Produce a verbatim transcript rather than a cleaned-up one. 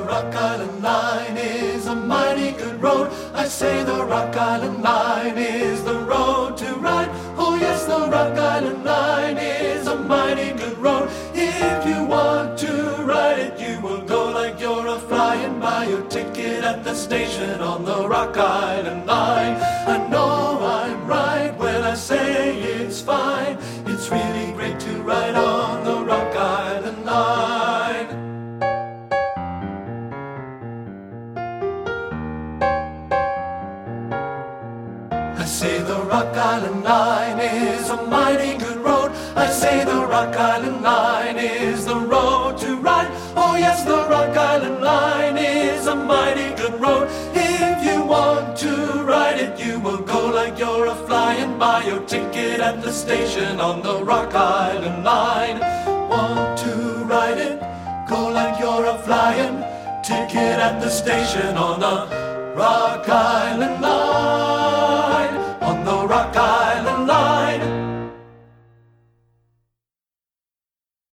Rock Island Line is a mighty good road. I say the Rock Island Line is the road to ride. Oh yes, the Rock Island Line is a mighty good road. If you want to ride it, you will go like you're a flying. Buy your ticket at the station on the Rock Island Line. I know I'm right when I say it's fine. It's really great to ride on the Rock Island Line. I say the Rock Island Line is a mighty good road. I say the Rock Island Line is the road to ride. Oh yes, the Rock Island Line is a mighty good road. If you want to ride it, you will go like you're a flying. Buy your ticket at the station on the Rock Island Line. Want to ride it? Go like you're a flying. Ticket at the station on the Rock Island Line.